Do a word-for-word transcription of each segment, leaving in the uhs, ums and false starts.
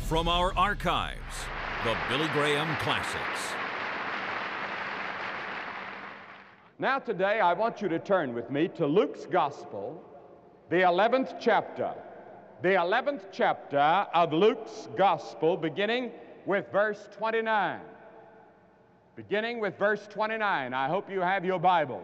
From our archives, the Billy Graham Classics. Now today I want you to turn with me to Luke's Gospel, the eleventh chapter. The eleventh chapter of Luke's Gospel, beginning with verse twenty-nine. Beginning with verse twenty-nine. I hope you have your Bibles.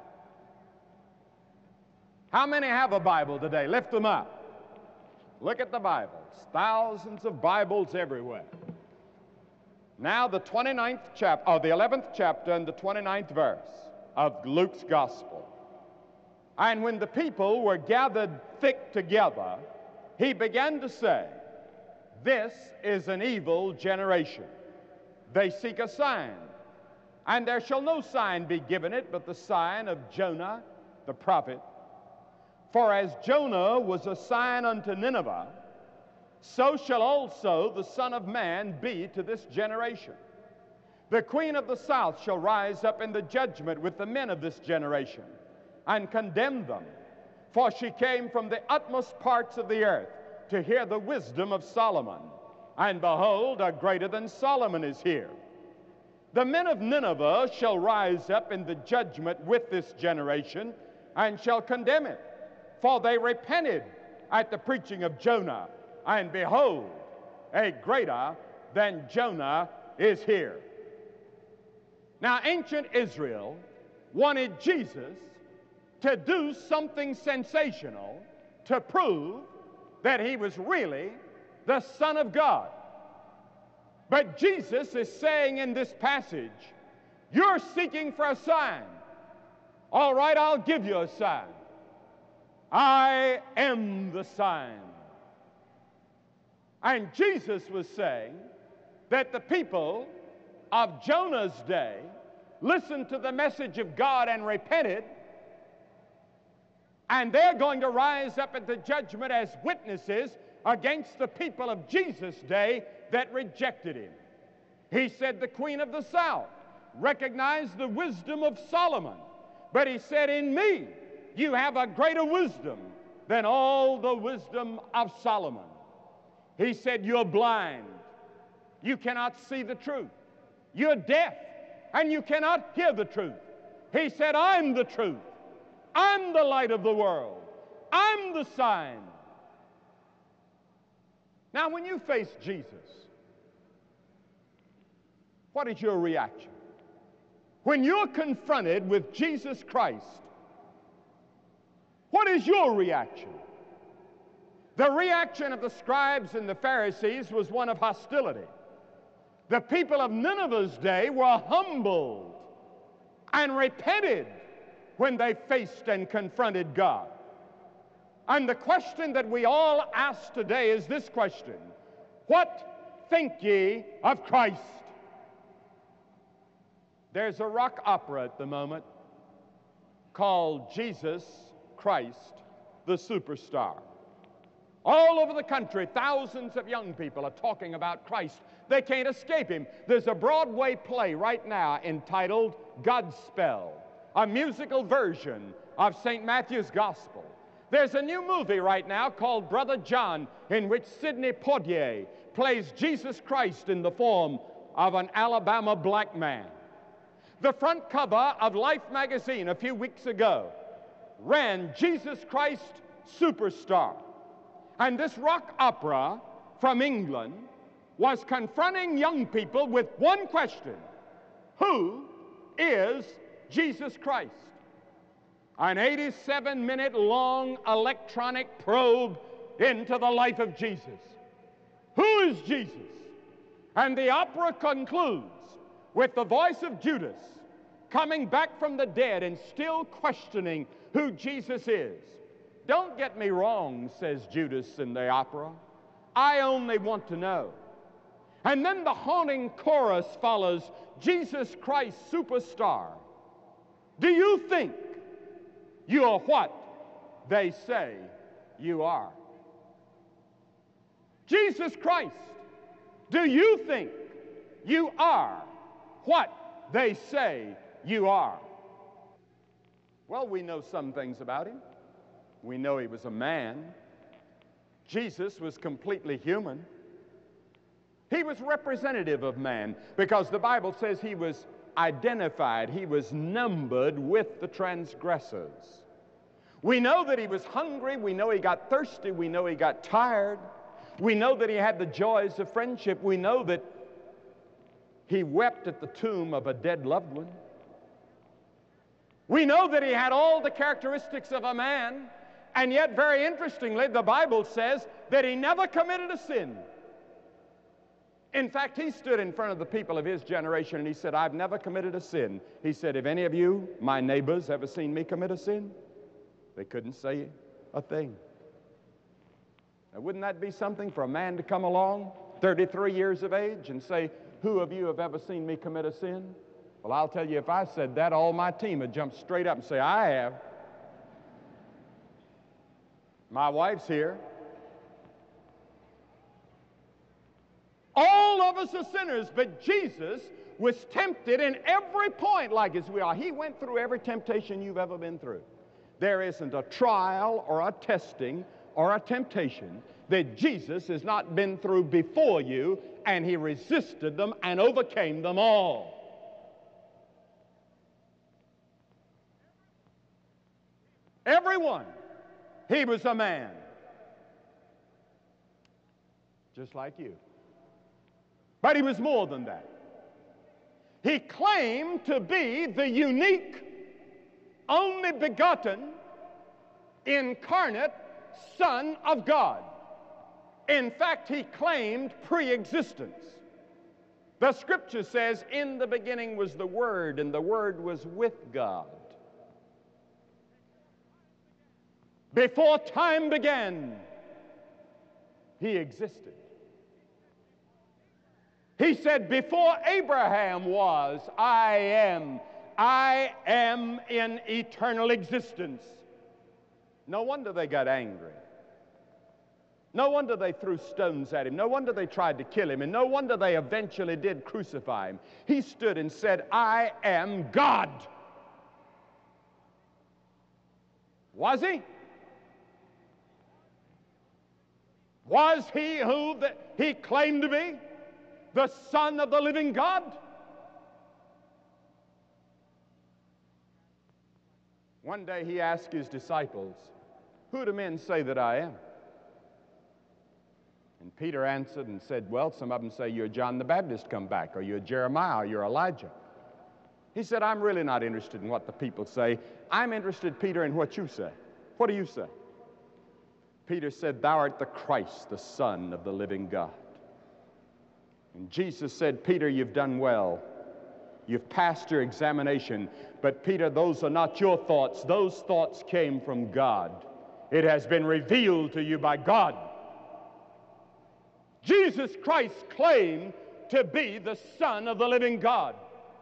How many have a Bible today? Lift them up. Look at the Bibles. Thousands of Bibles everywhere. Now the twenty-ninth chapter, or the eleventh chapter and the twenty-ninth verse of Luke's Gospel. And when the people were gathered thick together, he began to say, "This is an evil generation. They seek a sign, and there shall no sign be given it but the sign of Jonah the prophet. For as Jonah was a sign unto Nineveh, so shall also the Son of Man be to this generation. The queen of the south shall rise up in the judgment with the men of this generation, and condemn them. For she came from the utmost parts of the earth to hear the wisdom of Solomon. And behold, a greater than Solomon is here. The men of Nineveh shall rise up in the judgment with this generation, and shall condemn it. For they repented at the preaching of Jonah, and behold, a greater than Jonah is here." Now, ancient Israel wanted Jesus to do something sensational to prove that he was really the Son of God. But Jesus is saying in this passage, you're seeking for a sign. All right, I'll give you a sign. I am the sign. And Jesus was saying that the people of Jonah's day listened to the message of God and repented, and they're going to rise up at the judgment as witnesses against the people of Jesus' day that rejected him. He said the queen of the south recognized the wisdom of Solomon, but he said, in me you have a greater wisdom than all the wisdom of Solomon. He said, you're blind. You cannot see the truth. You're deaf, and you cannot hear the truth. He said, I'm the truth. I'm the light of the world. I'm the sign. Now, when you face Jesus, what is your reaction? When you're confronted with Jesus Christ, what is your reaction? The reaction of the scribes and the Pharisees was one of hostility. The people of Nineveh's day were humbled and repented when they faced and confronted God. And the question that we all ask today is this question: what think ye of Christ? There's a rock opera at the moment called Jesus Christ the Superstar. All over the country, thousands of young people are talking about Christ. They can't escape him. There's a Broadway play right now entitled Godspell, a musical version of Saint Matthew's Gospel. There's a new movie right now called Brother John, in which Sidney Poitier plays Jesus Christ in the form of an Alabama black man. The front cover of Life magazine a few weeks ago ran Jesus Christ Superstar. And this rock opera from England was confronting young people with one question: who is Jesus Christ? An eighty-seven minute long electronic probe into the life of Jesus. Who is Jesus? And the opera concludes with the voice of Judas coming back from the dead and still questioning who Jesus is. Don't get me wrong, says Judas in the opera. I only want to know. And then the haunting chorus follows, Jesus Christ Superstar. Do you think you are what they say you are? Jesus Christ, do you think you are what they say you are? Well, we know some things about him. We know he was a man. Jesus was completely human. He was representative of man because the Bible says he was identified, he was numbered with the transgressors. We know that he was hungry, we know he got thirsty, we know he got tired, we know that he had the joys of friendship, we know that he wept at the tomb of a dead loved one. We know that he had all the characteristics of a man, and yet, very interestingly, the Bible says that he never committed a sin. In fact, he stood in front of the people of his generation and he said, I've never committed a sin. He said, have any of you, my neighbors, ever seen me commit a sin? They couldn't say a thing. Now, wouldn't that be something for a man to come along, thirty-three years of age, and say, who of you have ever seen me commit a sin? Well, I'll tell you, if I said that, all my team would jump straight up and say, I have. My wife's here. All of us are sinners, but Jesus was tempted in every point like as we are. He went through every temptation you've ever been through. There isn't a trial or a testing or a temptation that Jesus has not been through before you, and he resisted them and overcame them all. Everyone. He was a man. Just like you. But he was more than that. He claimed to be the unique, only begotten, incarnate Son of God. In fact, he claimed pre-existence. The Scripture says, in the beginning was the Word, and the Word was with God. Before time began, he existed. He said, before Abraham was, I am. I am in eternal existence. No wonder they got angry. No wonder they threw stones at him. No wonder they tried to kill him. And no wonder they eventually did crucify him. He stood and said, I am God. Was he? Was he who the, he claimed to be? The Son of the living God? One day he asked his disciples, who do men say that I am? And Peter answered and said, well, some of them say you're John the Baptist come back, or you're Jeremiah, or you're Elijah. He said, I'm really not interested in what the people say. I'm interested, Peter, in what you say. What do you say? Peter said, thou art the Christ, the Son of the living God. And Jesus said, Peter, you've done well. You've passed your examination. But Peter, those are not your thoughts. Those thoughts came from God. It has been revealed to you by God. Jesus Christ claimed to be the Son of the living God.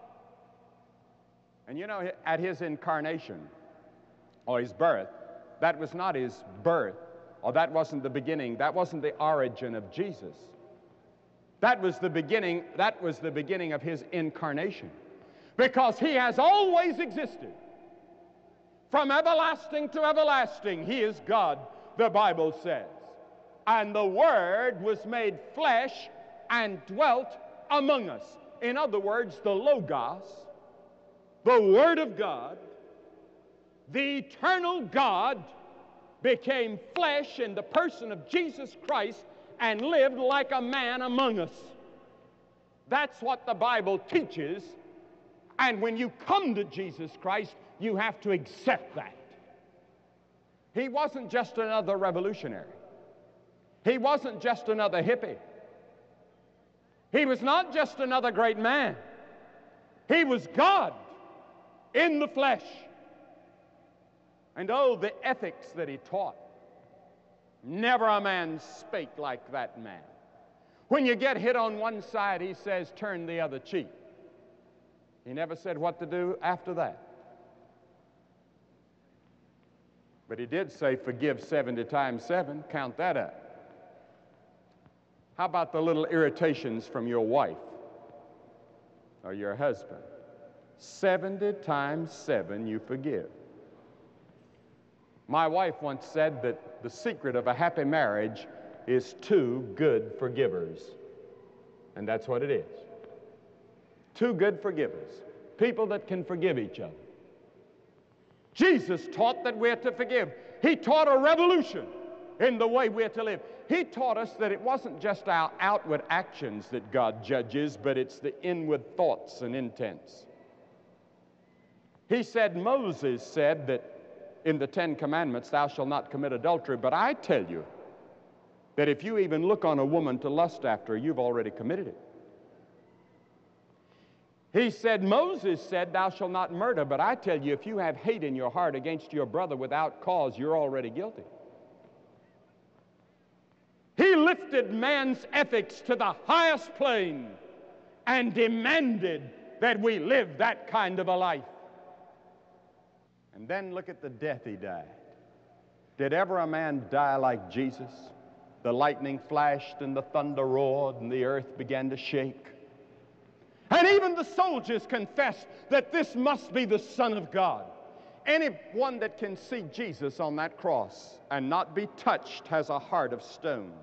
And you know, at his incarnation, or his birth, that was not his birth, or that wasn't the beginning, that wasn't the origin of Jesus. That was the beginning, that was the beginning of his incarnation. Because he has always existed. From everlasting to everlasting, he is God, the Bible says. And the Word was made flesh and dwelt among us. In other words, the Logos, the Word of God, the eternal God, became flesh in the person of Jesus Christ and lived like a man among us. That's what the Bible teaches. And when you come to Jesus Christ, you have to accept that. He wasn't just another revolutionary. He wasn't just another hippie. He was not just another great man. He was God in the flesh. And oh, the ethics that he taught. Never a man spake like that man. When you get hit on one side, he says, turn the other cheek. He never said what to do after that. But he did say, forgive seventy times seven. Count that up. How about the little irritations from your wife or your husband? seventy times seven you forgive. My wife once said that the secret of a happy marriage is two good forgivers. And that's what it is. Two good forgivers, people that can forgive each other. Jesus taught that we're to forgive. He taught a revolution in the way we're to live. He taught us that it wasn't just our outward actions that God judges, but it's the inward thoughts and intents. He said, Moses said that in the Ten Commandments, thou shalt not commit adultery, but I tell you that if you even look on a woman to lust after her, you've already committed it. He said, Moses said, thou shalt not murder, but I tell you, if you have hate in your heart against your brother without cause, you're already guilty. He lifted man's ethics to the highest plane and demanded that we live that kind of a life. And then look at the death he died. Did ever a man die like Jesus? The lightning flashed and the thunder roared and the earth began to shake. And even the soldiers confessed that this must be the Son of God. Anyone that can see Jesus on that cross and not be touched has a heart of stone.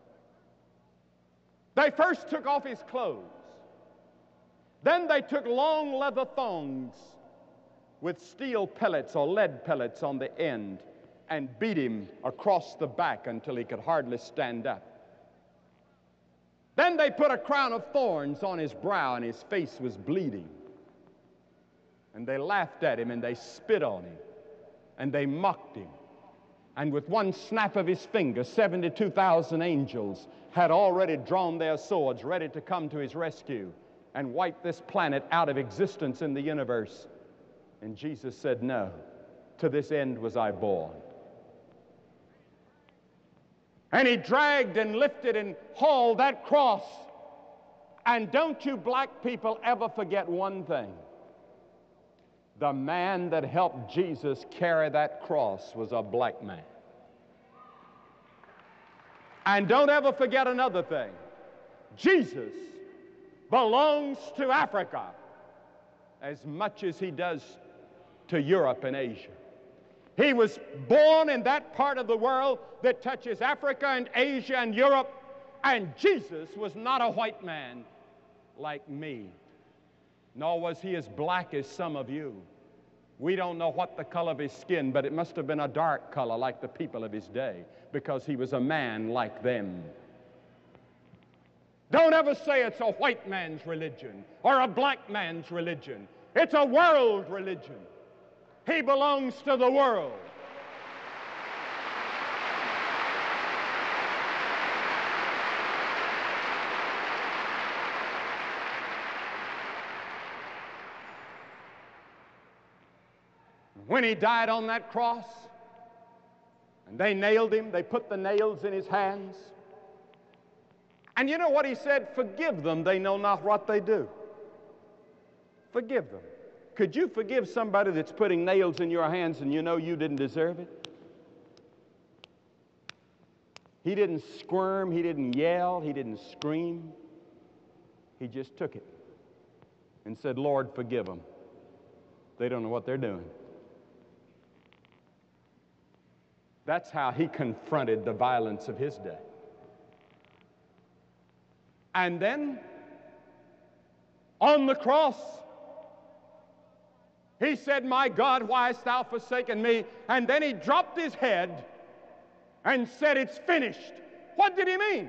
They first took off his clothes. Then they took long leather thongs with steel pellets or lead pellets on the end and beat him across the back until he could hardly stand up. Then they put a crown of thorns on his brow and his face was bleeding. And they laughed at him and they spit on him and they mocked him. And with one snap of his finger, seventy-two thousand angels had already drawn their swords ready to come to his rescue and wipe this planet out of existence in the universe. And Jesus said, no, to this end was I born. And he dragged and lifted and hauled that cross. And don't you black people ever forget one thing. The man that helped Jesus carry that cross was a black man. And don't ever forget another thing. Jesus belongs to Africa as much as he does to Europe and Asia. He was born in that part of the world that touches Africa and Asia and Europe, and Jesus was not a white man like me, nor was he as black as some of you. We don't know what the color of his skin, but it must have been a dark color like the people of his day, because he was a man like them. Don't ever say it's a white man's religion or a black man's religion. It's a world religion. He belongs to the world. When he died on that cross, and they nailed him, they put the nails in his hands. And you know what he said? Forgive them, they know not what they do. Forgive them. Could you forgive somebody that's putting nails in your hands and you know you didn't deserve it? He didn't squirm, he didn't yell, he didn't scream. He just took it and said, Lord, forgive them. They don't know what they're doing. That's how he confronted the violence of his day. And then, on the cross, he said, my God, why hast thou forsaken me? And then he dropped his head and said, it's finished. What did he mean?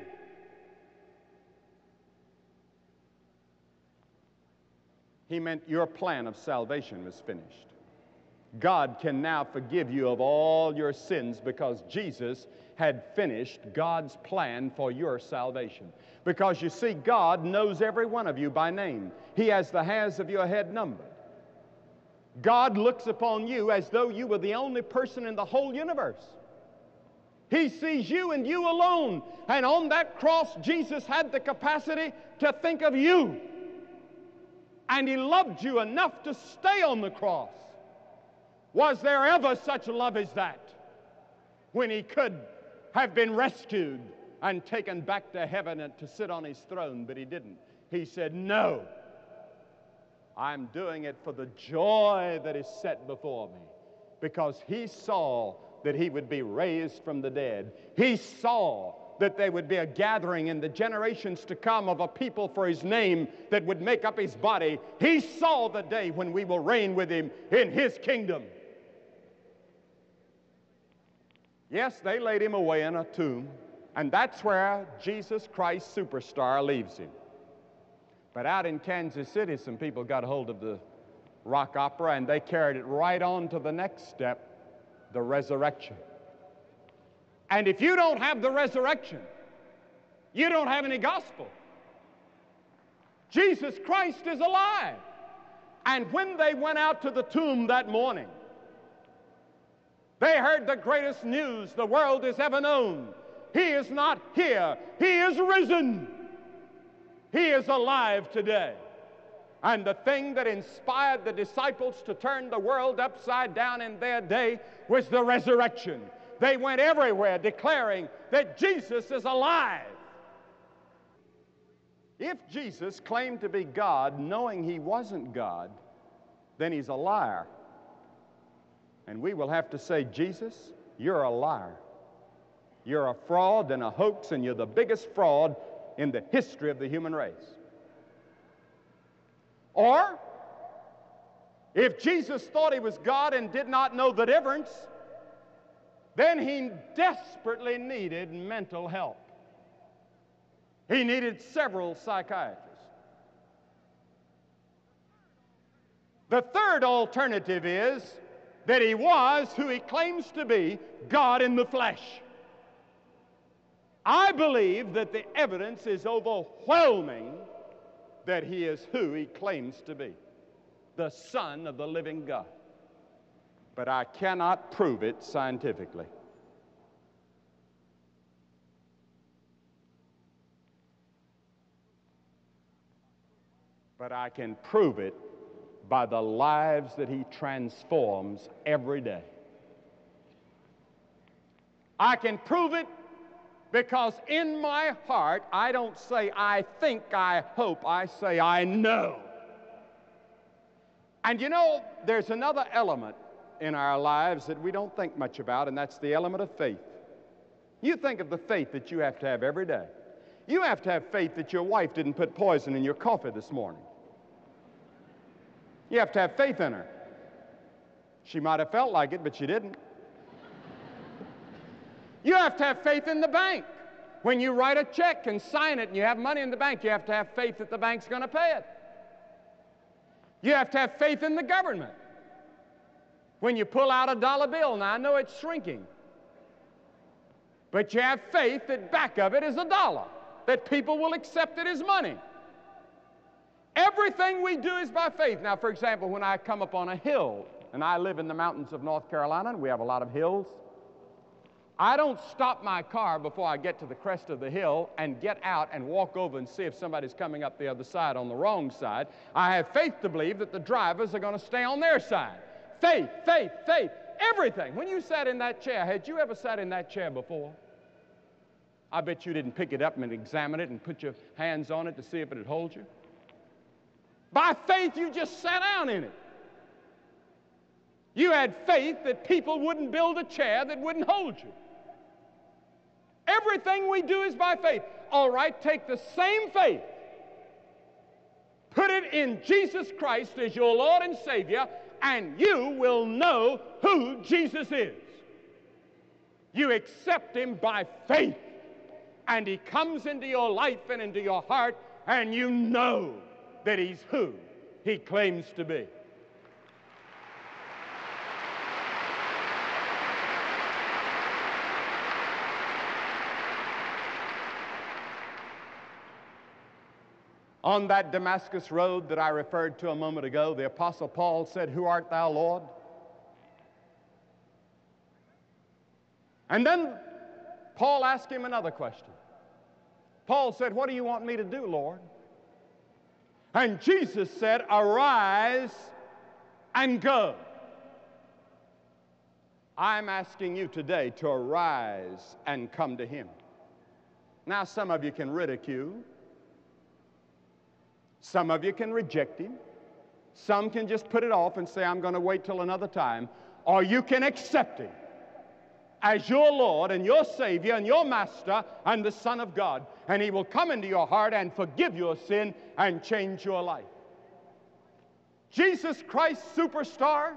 He meant your plan of salvation was finished. God can now forgive you of all your sins because Jesus had finished God's plan for your salvation. Because you see, God knows every one of you by name. He has the hairs of your head numbered. God looks upon you as though you were the only person in the whole universe. He sees you and you alone. And on that cross, Jesus had the capacity to think of you. And he loved you enough to stay on the cross. Was there ever such love as that? When he could have been rescued and taken back to heaven and to sit on his throne, but he didn't. He said, no, I'm doing it for the joy that is set before me, because he saw that he would be raised from the dead. He saw that there would be a gathering in the generations to come of a people for his name that would make up his body. He saw the day when we will reign with him in his kingdom. Yes, they laid him away in a tomb, and that's where Jesus Christ Superstar leaves him. But out in Kansas City, some people got hold of the rock opera, and they carried it right on to the next step, the resurrection. And if you don't have the resurrection, you don't have any gospel. Jesus Christ is alive. And when they went out to the tomb that morning, they heard the greatest news the world has ever known. He is not here. He is risen. He is alive today. And the thing that inspired the disciples to turn the world upside down in their day was the resurrection. They went everywhere declaring that Jesus is alive. If Jesus claimed to be God knowing he wasn't God, then he's a liar. And we will have to say, Jesus, you're a liar. You're a fraud and a hoax, and you're the biggest fraud in the history of the human race. Or, if Jesus thought he was God and did not know the difference, then he desperately needed mental help. He needed several psychiatrists. The third alternative is that he was who he claims to be, God in the flesh. I believe that the evidence is overwhelming that he is who he claims to be, the Son of the living God. But I cannot prove it scientifically. But I can prove it by the lives that he transforms every day. I can prove it because in my heart, I don't say I think, I hope, I say I know. And you know, there's another element in our lives that we don't think much about, and that's the element of faith. You think of the faith that you have to have every day. You have to have faith that your wife didn't put poison in your coffee this morning. You have to have faith in her. She might have felt like it, but she didn't. You have to have faith in the bank. When you write a check and sign it and you have money in the bank, you have to have faith that the bank's going to pay it. You have to have faith in the government. When you pull out a dollar bill, now I know it's shrinking, but you have faith that back of it is a dollar, that people will accept it as money. Everything we do is by faith. Now, for example, when I come up on a hill, and I live in the mountains of North Carolina, and we have a lot of hills, I don't stop my car before I get to the crest of the hill and get out and walk over and see if somebody's coming up the other side on the wrong side. I have faith to believe that the drivers are going to stay on their side. Faith, faith, faith, everything. When you sat in that chair, had you ever sat in that chair before? I bet you didn't pick it up and examine it and put your hands on it to see if it would hold you. By faith, you just sat down in it. You had faith that people wouldn't build a chair that wouldn't hold you. Everything we do is by faith. All right, take the same faith, put it in Jesus Christ as your Lord and Savior, and you will know who Jesus is. You accept him by faith, and he comes into your life and into your heart, and you know that he's who he claims to be. On that Damascus road that I referred to a moment ago, the Apostle Paul said, "Who art thou, Lord?" And then Paul asked him another question. Paul said, "What do you want me to do, Lord?" And Jesus said, "Arise and go." I'm asking you today to arise and come to him. Now, some of you can ridicule. Some of you can reject him. Some can just put it off and say, "I'm going to wait till another time." Or you can accept him as your Lord and your Savior and your Master and the Son of God. And He will come into your heart and forgive your sin and change your life. Jesus Christ Superstar.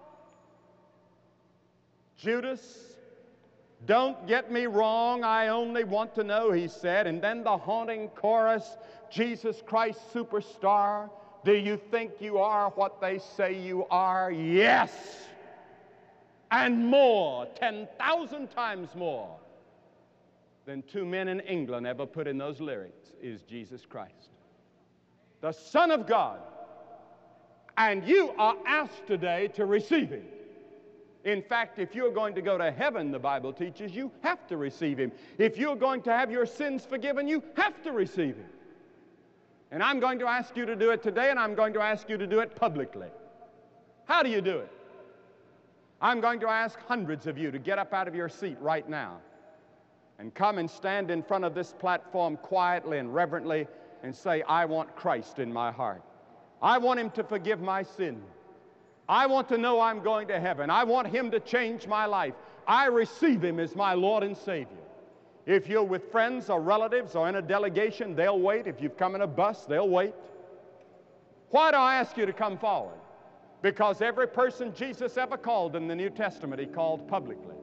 Judas, don't get me wrong, I only want to know, he said. And then the haunting chorus, Jesus Christ Superstar, do you think you are what they say you are? Yes! And more, ten thousand times more than two men in England ever put in those lyrics is Jesus Christ, the Son of God. And you are asked today to receive Him. In fact, if you're going to go to heaven, the Bible teaches, you have to receive Him. If you're going to have your sins forgiven, you have to receive Him. And I'm going to ask you to do it today, and I'm going to ask you to do it publicly. How do you do it? I'm going to ask hundreds of you to get up out of your seat right now and come and stand in front of this platform quietly and reverently and say, I want Christ in my heart. I want Him to forgive my sin. I want to know I'm going to heaven. I want Him to change my life. I receive Him as my Lord and Savior. If you're with friends or relatives or in a delegation, they'll wait. If you've come in a bus, they'll wait. Why do I ask you to come forward? Because every person Jesus ever called in the New Testament, He called publicly.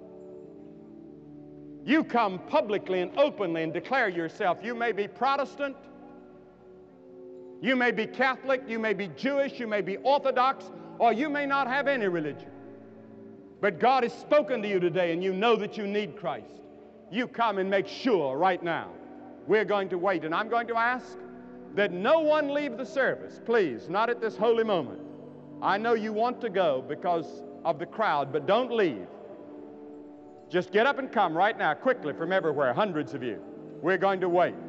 You come publicly and openly and declare yourself. You may be Protestant, you may be Catholic, you may be Jewish, you may be Orthodox, or you may not have any religion. But God has spoken to you today and you know that you need Christ. You come and make sure right now. We're going to wait, and I'm going to ask that no one leave the service, please, not at this holy moment. I know you want to go because of the crowd, but don't leave. Just get up and come right now, quickly, from everywhere, hundreds of you. We're going to wait.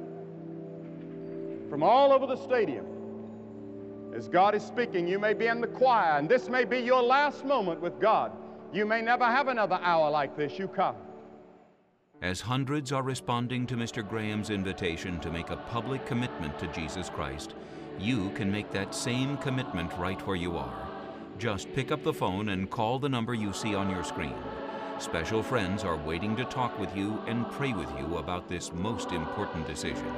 From all over the stadium, as God is speaking, you may be in the choir, and this may be your last moment with God. You may never have another hour like this. You come. As hundreds are responding to Mister Graham's invitation to make a public commitment to Jesus Christ, you can make that same commitment right where you are. Just pick up the phone and call the number you see on your screen. Special friends are waiting to talk with you and pray with you about this most important decision.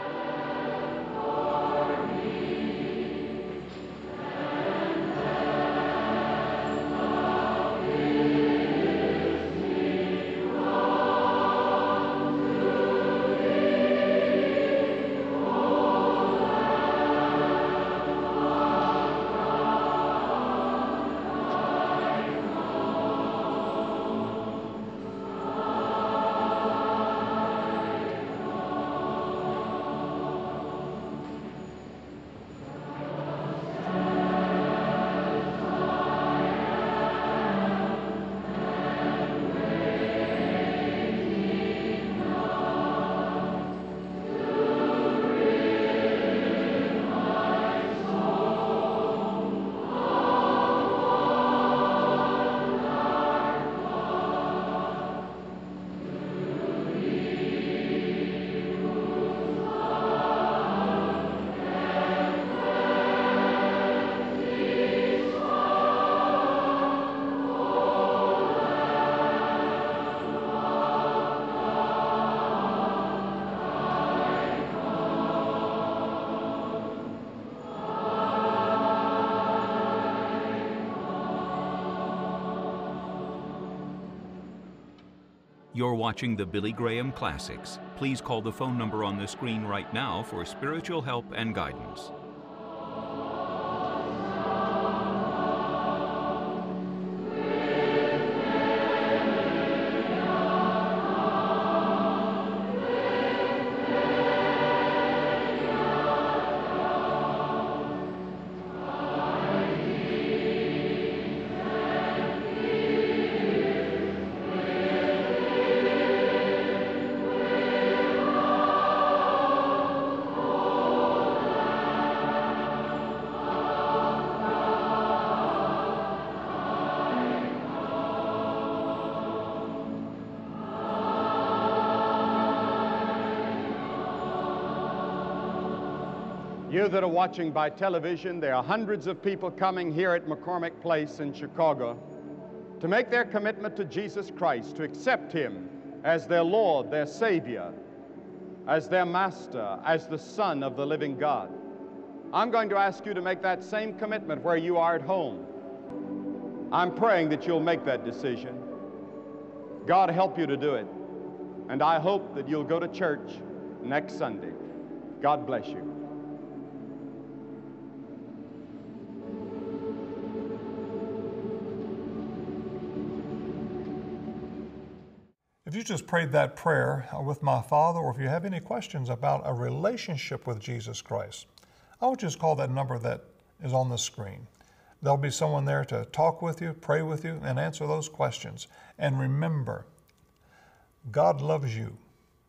You're watching the Billy Graham Classics. Please call the phone number on the screen right now for spiritual help and guidance. You that are watching by television, there are hundreds of people coming here at McCormick Place in Chicago. to make their commitment to Jesus Christ, to accept Him as their Lord, their Savior, as their Master, as the Son of the living God. I'm going to ask you to make that same commitment where you are at home. I'm praying that you'll make that decision. God help you to do it. And I hope that you'll go to church next Sunday. God bless you. If you just prayed that prayer with my Father, or if you have any questions about a relationship with Jesus Christ, I would just call that number that is on the screen. There'll be someone there to talk with you, pray with you, and answer those questions. And remember, God loves you.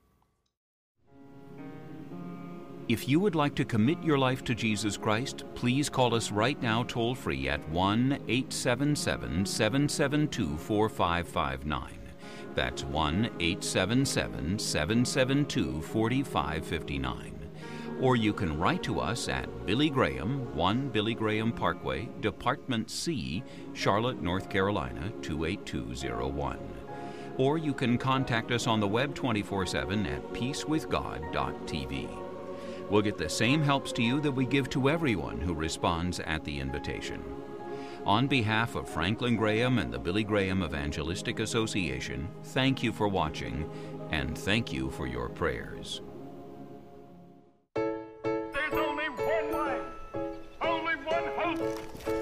If you would like to commit your life to Jesus Christ, please call us right now toll-free at one eight seven seven, seven seven two, four five five nine. That's one eight seven seven, seven seven two, four five five nine. Or you can write to us at Billy Graham, one Billy Graham Parkway, Department C, Charlotte, North Carolina, two eight two zero one. Or you can contact us on the web twenty-four seven at peace with god dot t v. We'll get the same helps to you that we give to everyone who responds at the invitation. On behalf of Franklin Graham and the Billy Graham Evangelistic Association, thank you for watching, and thank you for your prayers. There's only one way, only one hope.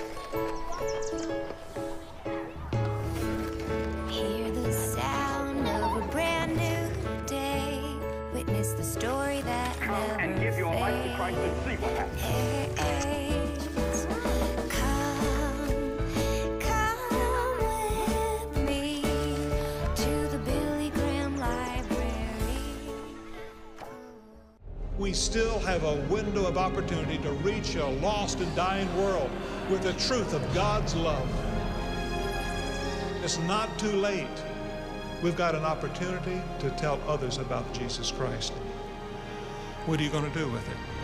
Hear the sound of a brand new day. Witness the story that Come never and give your life to Christ and see what happens. fades. Come, come with me to the Billy Graham Library. We still have a window of opportunity to reach a lost and dying world with the truth of God's love. It's not too late. We've got an opportunity to tell others about Jesus Christ. What are you going to do with it?